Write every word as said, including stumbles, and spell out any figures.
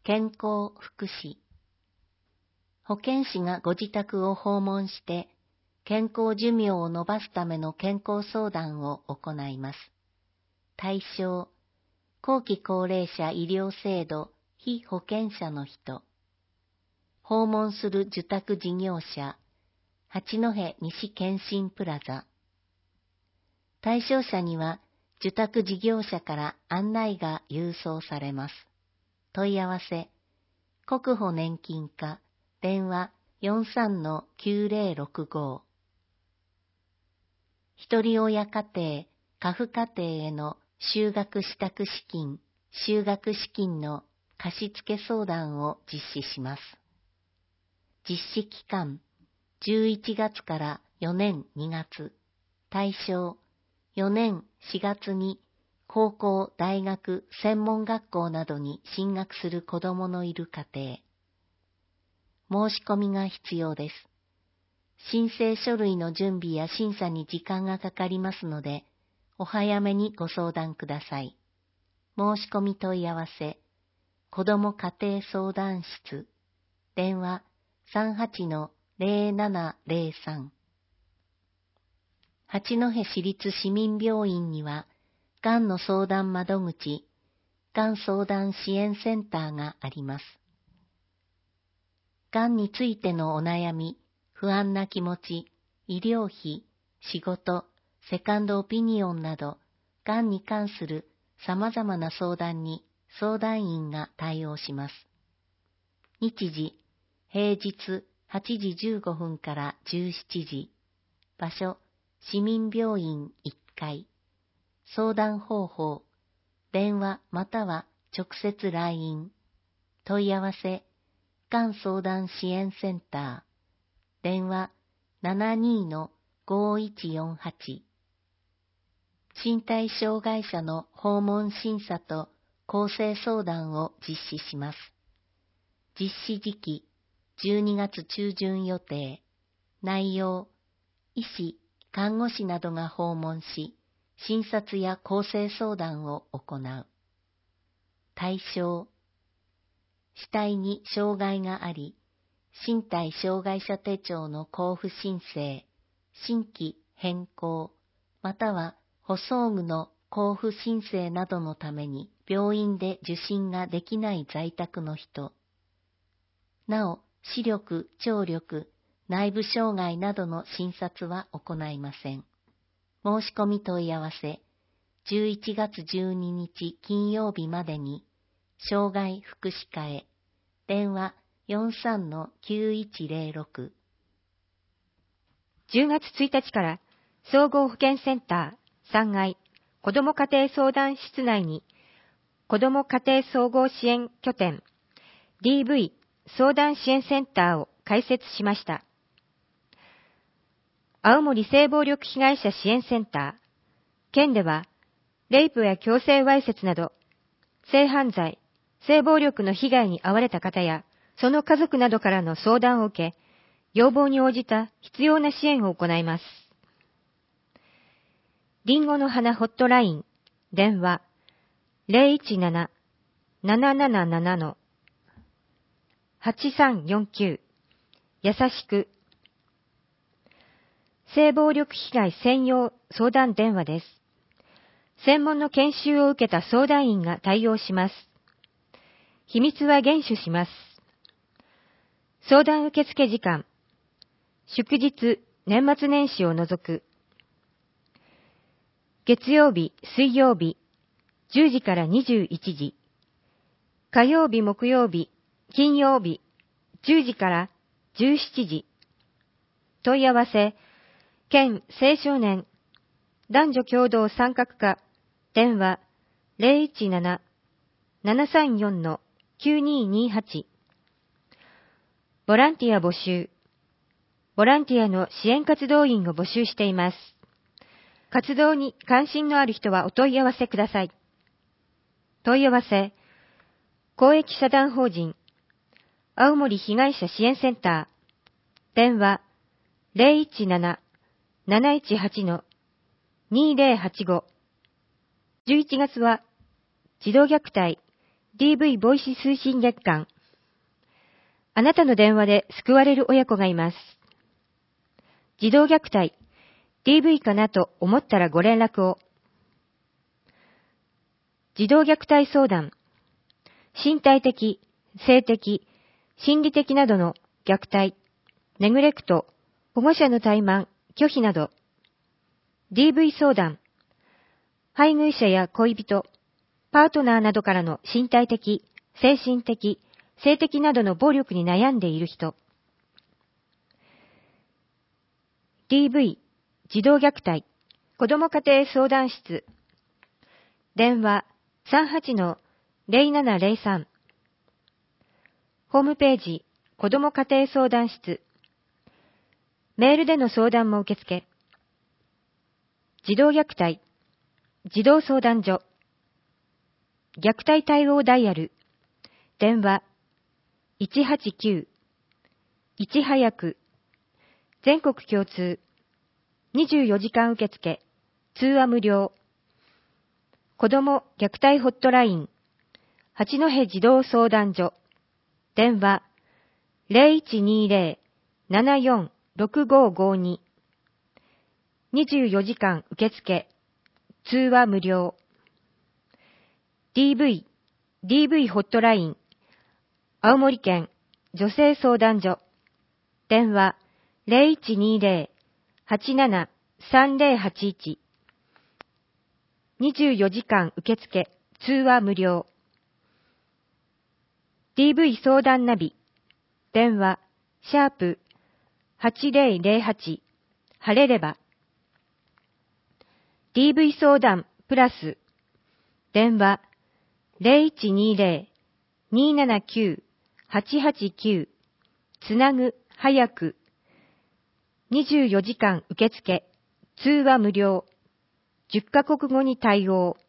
健康福祉。保健師がご自宅を訪問して、健康寿命を延ばすための健康相談を行います。対象、後期高齢者医療制度被保険者の人。訪問する受託事業者、八戸西健診プラザ。対象者には受託事業者から案内が郵送されます。問い合わせ、国保年金課、電話 よんさんのきゅうぜろろくご。ひとり親家庭、家父家庭への就学支度資金、就学資金の貸付相談を実施します。実施期間、じゅういちがつからよねんにがつ。対象、よねんしがつに高校、大学、専門学校などに進学する子供のいる家庭。申し込みが必要です。申請書類の準備や審査に時間がかかりますので、お早めにご相談ください。申し込み問い合わせ、子ども家庭相談室、電話 さんはちのぜろななぜろさん。八戸市立市民病院には、がんの相談窓口、がん相談支援センターがあります。がんについてのお悩み、不安な気持ち、医療費、仕事、セカンドオピニオンなど、がんに関する様々な相談に相談員が対応します。日時、平日はちじじゅうごふんからじゅうしちじ。場所、市民病院いっかい。相談方法、電話または直接 ライン。問い合わせ、がん相談支援センター。電話 ななにのごいちよんはち。身体障害者の訪問審査と更生相談を実施します。実施時期、じゅうにがつ中旬予定。内容、医師、看護師などが訪問し、診察や更生相談を行う。対象、死体に障害があり、身体障害者手帳の交付申請、新規変更、または補装具の交付申請などのために病院で受診ができない在宅の人。なお、視力、聴力、内部障害などの診察は行いません。申し込み問い合わせ、じゅういちがつじゅうににち金曜日までに、障害福祉課へ、電話 よんさんのきゅういちぜろろく。 じゅうがつついたちから総合保健センターさんがい子ども家庭相談室内に子ども家庭総合支援拠点 ディーブイ 相談支援センターを開設しました。青森性暴力被害者支援センター、県ではレイプや強制わいせつなど性犯罪、性暴力の被害に遭われた方やその家族などからの相談を受け、要望に応じた必要な支援を行います。りんごの花ホットライン、電話 ゼロいちなな なななななのはちさんよんきゅう 優しく。性暴力被害専用相談電話です。専門の研修を受けた相談員が対応します。秘密は厳守します。相談受付時間、祝日、年末年始を除く。月曜日、水曜日、じゅうじからにじゅういちじ。火曜日、木曜日、金曜日、じゅうじからじゅうしちじ。問い合わせ、県青少年男女共同参画課、電話 ゼロいちなな ななさんよんのきゅうににはち。ボランティア募集。ボランティアの支援活動員を募集しています。活動に関心のある人はお問い合わせください。問い合わせ、公益社団法人青森被害者支援センター、電話 ゼロいちなな なないちはちのにぜろはちご。じゅういちがつは児童虐待ディーブイ ボイス推進月間。あなたの電話で救われる親子がいます。児童虐待、ディーブイ かなと思ったらご連絡を。児童虐待相談、身体的、性的、心理的などの虐待、ネグレクト、保護者の怠慢、拒否など。ディーブイ 相談、配偶者や恋人、パートナーなどからの身体的、精神的、性的などの暴力に悩んでいる人。ディーブイ、児童虐待、子ども家庭相談室。電話 さんはちのゼロななゼロさん。ホームページ、子ども家庭相談室。メールでの相談も受付。児童虐待、児童相談所。虐待対応ダイヤル。電話いちはちきゅう、いち早く。全国共通。にじゅうよじかん受付。通話無料。子ども虐待ホットライン。八戸児童相談所。電話ゼロいちにゼロ ななよん ろくごごに。にじゅうよじかん受付。通話無料。ディーブイ、ディーブイ ホットライン。青森県女性相談所。電話ゼロいちにゼロ はちなな さんゼロはちいち。にじゅうよじかん受付。通話無料。ディーブイ 相談ナビ。電話シャープはちゼロゼロはち。晴れれば。ディーブイ 相談プラス。電話ゼロいちにゼロ にななきゅう はちはちきゅう。つなぐ、早く。にじゅうよじかん受付。通話無料。じゅっカ国語に対応。